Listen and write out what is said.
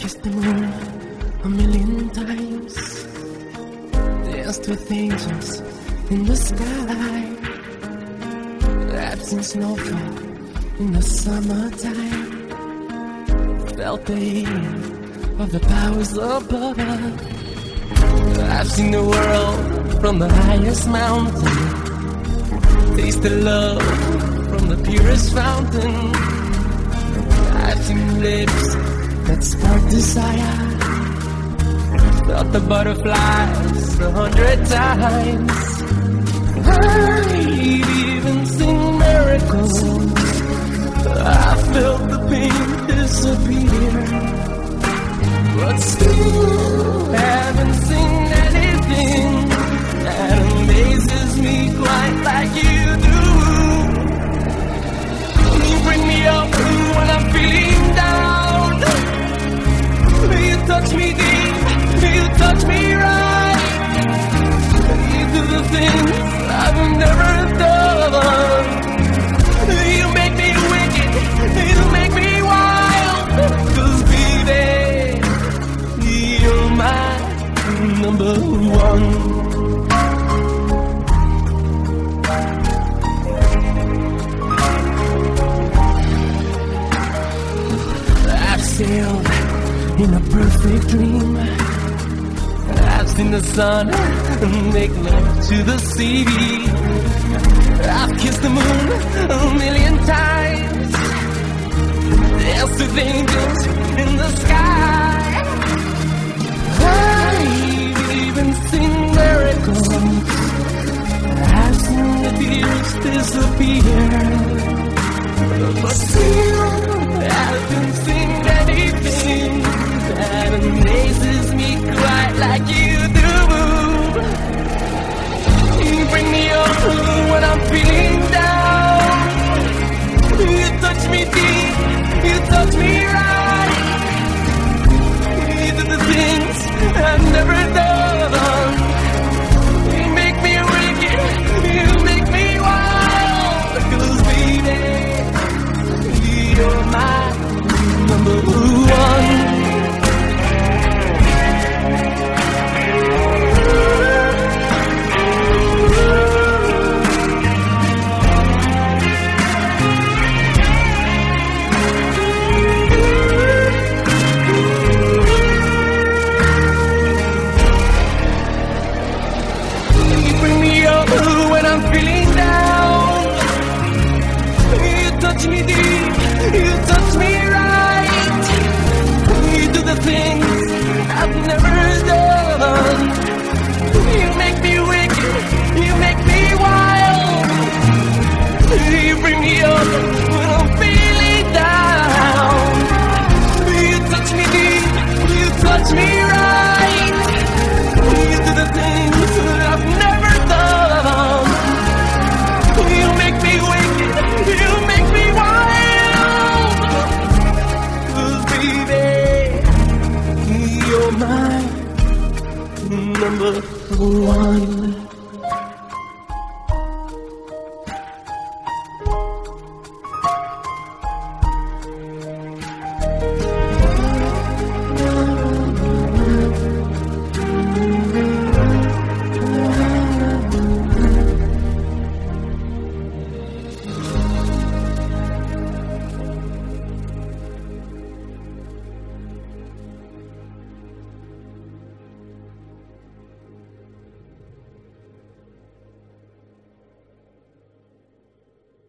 kissed the moon a million times, danced with angels in the sky. I've seen snowfall in the summertime, felt the heat of the powers above. I've seen the world from the highest mountain, tasted love from the purest fountain. I've seen lips that spark desire, felt the butterflies 100 times. I've even seen miracles, I felt the pain disappear, but still haven't seen anything that amazes me quite like you do. You bring me up when I'm feeling down, you touch me deep, you touch me right, you do the things I've never done. You make me wicked, you make me wild, 'cause baby, you're my number one. I've sailed in a perfect dream, I've seen the sun make love to the sea. I've kissed the moon a million times, danced with angels in the sky. I've even seen miracles, I've seen the tears disappear, but still I haven't seen anything that amazes me quite like you do. You bring me up when I'm feeling down, you touch me deep, you touch me right, you do the things I've never done. You make me wicked, you make me wild, 'cause baby, you're my number one. When I'm feeling down, you touch me deep, you touch me right, you do the things I've never done. You make me wicked, you make me wild, you bring me up when I'm feeling down. You touch me deep, you touch me right, you do the things I've never done. You make me wicked, you make me wild, 'cause baby, you're my number one.